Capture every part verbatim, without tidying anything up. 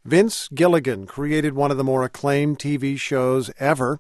Vince Gilligan created one of the more acclaimed T V shows ever.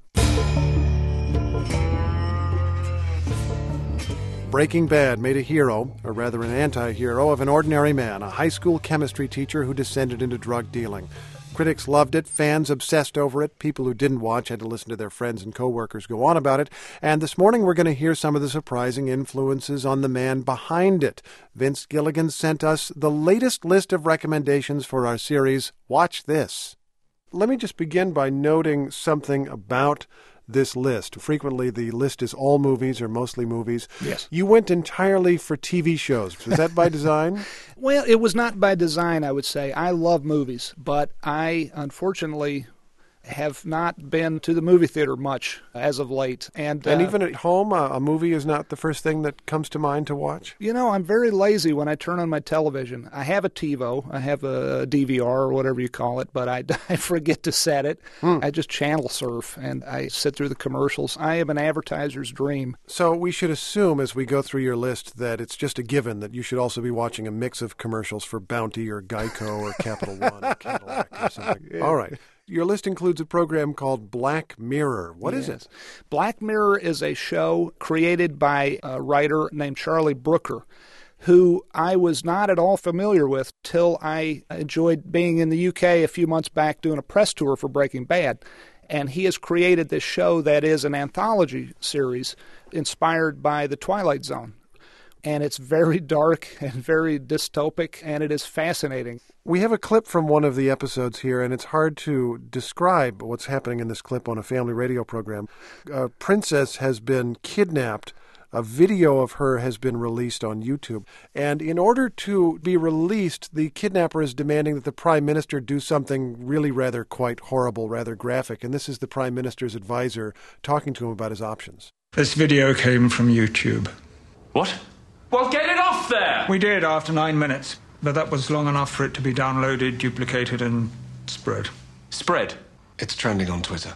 Breaking Bad made a hero, or rather an anti-hero, of an ordinary man, a high school chemistry teacher who descended into drug dealing. Critics loved it, fans obsessed over it, people who didn't watch had to listen to their friends and coworkers go on about it, and this morning we're going to hear some of the surprising influences on the man behind it. Vince Gilligan sent us the latest list of recommendations for our series, Watch This. Let me just begin by noting something about this list. Frequently, the list is all movies or mostly movies. Yes. You went entirely for T V shows. Was that by design? Well, it was not by design, I would say. I love movies, but I, unfortunately, have not been to the movie theater much as of late. And, and uh, even at home, a, a movie is not the first thing that comes to mind to watch? You know, I'm very lazy when I turn on my television. I have a TiVo. I have a D V R or whatever you call it, but I, I forget to set it. Hmm. I just channel surf, and I sit through the commercials. I am an advertiser's dream. So we should assume as we go through your list that it's just a given that you should also be watching a mix of commercials for Bounty or Geico or Capital One or Cadillac or something. Yeah. All right. Your list includes a program called Black Mirror. What yes. is it? Black Mirror is a show created by a writer named Charlie Brooker, who I was not at all familiar with till I enjoyed being in the U K a few months back doing a press tour for Breaking Bad. And he has created this show that is an anthology series inspired by The Twilight Zone. And it's very dark and very dystopic, and it is fascinating. We have a clip from one of the episodes here, and it's hard to describe what's happening in this clip on a family radio program. A princess has been kidnapped. A video of her has been released on YouTube. And in order to be released, the kidnapper is demanding that the Prime Minister do something really rather quite horrible, rather graphic. And this is the Prime Minister's advisor talking to him about his options. This video came from YouTube. What? Well, get it off there! We did after nine minutes, but that was long enough for it to be downloaded, duplicated, and spread. Spread? It's trending on Twitter.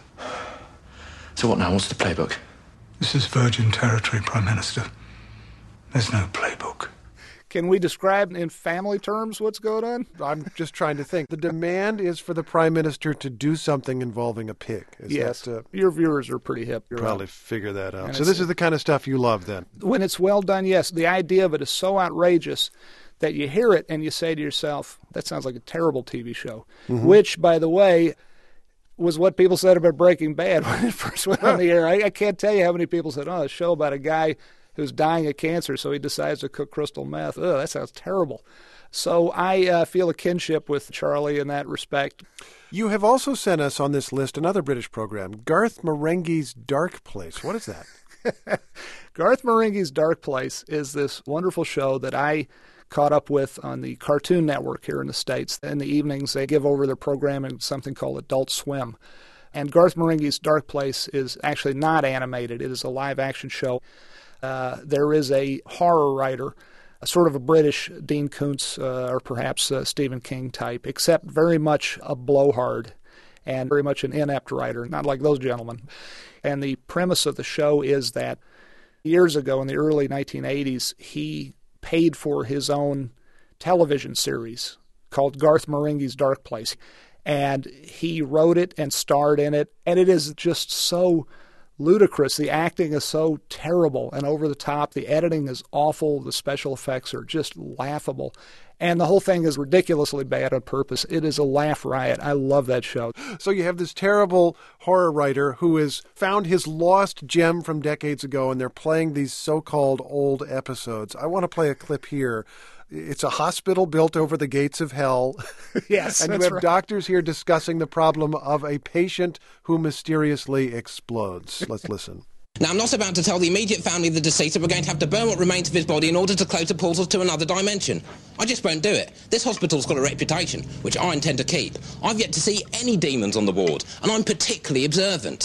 So what now? What's the playbook? This is virgin territory, Prime Minister. There's no playbook. Can we describe in family terms what's going on? I'm just trying to think. The demand is for the Prime Minister to do something involving a pig. Is yes. That, uh, Your viewers are pretty hip. You'll probably figure that out. And so this is the kind of stuff you love then? When it's well done, yes. The idea of it is so outrageous that you hear it and you say to yourself, that sounds like a terrible T V show. Mm-hmm. Which, by the way, was what people said about Breaking Bad when it first went on the air. I, I can't tell you how many people said, oh, a show about a guy who's dying of cancer, so he decides to cook crystal meth. Ugh, that sounds terrible. So I uh, feel a kinship with Charlie in that respect. You have also sent us on this list another British program, Garth Marenghi's Dark Place. What is that? Garth Marenghi's Dark Place is this wonderful show that I caught up with on the Cartoon Network here in the States. In the evenings, they give over their programming something called Adult Swim. And Garth Marenghi's Dark Place is actually not animated. It is a live-action show. Uh, there is a horror writer, a sort of a British Dean Koontz uh, or perhaps a Stephen King type, except very much a blowhard and very much an inept writer, not like those gentlemen. And the premise of the show is that years ago in the early nineteen eighties, he paid for his own television series called Garth Marenghi's Dark Place. And he wrote it and starred in it, and it is just so ludicrous. The acting is so terrible and over the top. The editing is awful. The special effects are just laughable. And the whole thing is ridiculously bad on purpose. It is a laugh riot. I love that show. So you have this terrible horror writer who has found his lost gem from decades ago, and they're playing these so-called old episodes. I want to play a clip here. It's a hospital built over the gates of hell. Yes, and that's you have right. doctors here discussing the problem of a patient who mysteriously explodes. Let's listen. Now, I'm not about to tell the immediate family of the deceased that we're going to have to burn what remains of his body in order to close the portals to another dimension. I just won't do it. This hospital's got a reputation, which I intend to keep. I've yet to see any demons on the ward, and I'm particularly observant.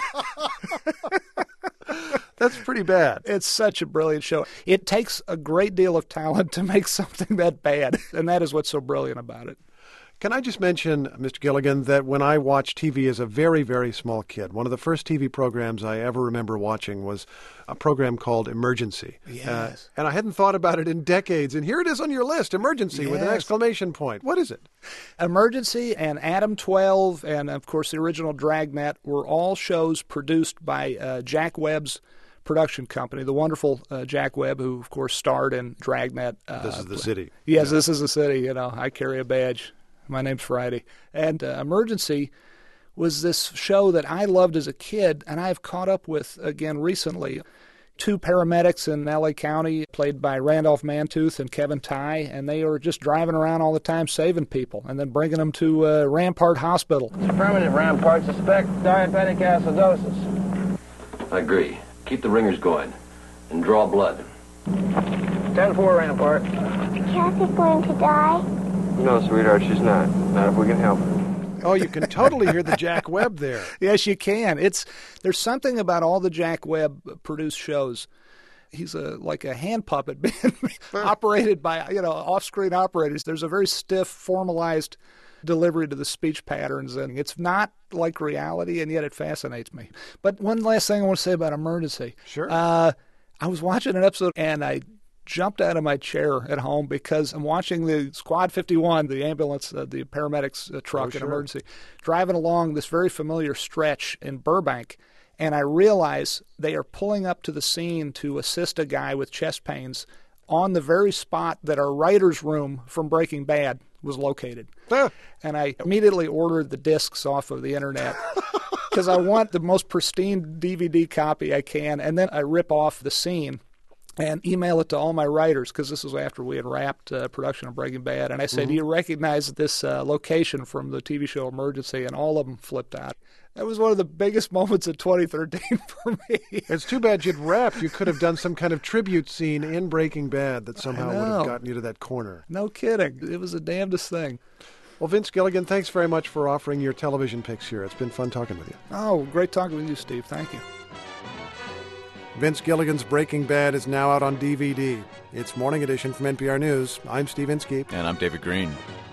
That's pretty bad. It's such a brilliant show. It takes a great deal of talent to make something that bad, and that is what's so brilliant about it. Can I just mention, Mister Gilligan, that when I watched T V as a very, very small kid, one of the first T V programs I ever remember watching was a program called Emergency. Yes. Uh, and I hadn't thought about it in decades. And here it is on your list, Emergency, yes. with an exclamation point. What is it? Emergency and Adam twelve and, of course, the original Dragnet were all shows produced by uh, Jack Webb's production company, the wonderful uh, Jack Webb, who, of course, starred in Dragnet. Uh, This is the City. Yes, yeah. This is the City. You know, I carry a badge. My name's Friday. And uh, Emergency was this show that I loved as a kid, and I've caught up with again recently. Two paramedics in L A County, played by Randolph Mantooth and Kevin Tye, and they were just driving around all the time saving people and then bringing them to uh, Rampart Hospital. Affirmative, Rampart. Suspect diabetic acidosis. I agree. Keep the ringers going and draw blood. ten four, Rampart. Is Kathy going to die? No, sweetheart, she's not. Not if we can help her. Oh, you can totally hear the Jack Webb there. Yes, you can. It's there's something about all the Jack Webb produced shows. He's a like a hand puppet being operated by, you know, off-screen operators. There's a very stiff, formalized delivery to the speech patterns, and it's not like reality, and yet it fascinates me. But one last thing I want to say about Emergency. Sure. Uh, I was watching an episode, and I jumped out of my chair at home because I'm watching the Squad fifty-one, the ambulance, uh, the paramedics uh, truck Oh, in sure. Emergency, driving along this very familiar stretch in Burbank, and I realize they are pulling up to the scene to assist a guy with chest pains on the very spot that our writer's room from Breaking Bad was located. Ah. And I immediately ordered the discs off of the internet because I want the most pristine D V D copy I can, and then I rip off the scene and email it to all my writers, because this was after we had wrapped uh, production of Breaking Bad. And I said, Mm-hmm. do you recognize this uh, location from the T V show Emergency? And all of them flipped out. That was one of the biggest moments of twenty thirteen for me. It's too bad you'd wrapped. You could have done some kind of tribute scene in Breaking Bad that somehow would have know. gotten you to that corner. No kidding. It was the damnedest thing. Well, Vince Gilligan, thanks very much for offering your television picks here. It's been fun talking with you. Oh, great talking with you, Steve. Thank you. Vince Gilligan's Breaking Bad is now out on D V D. It's Morning Edition from N P R News. I'm Steve Inskeep. And I'm David Green.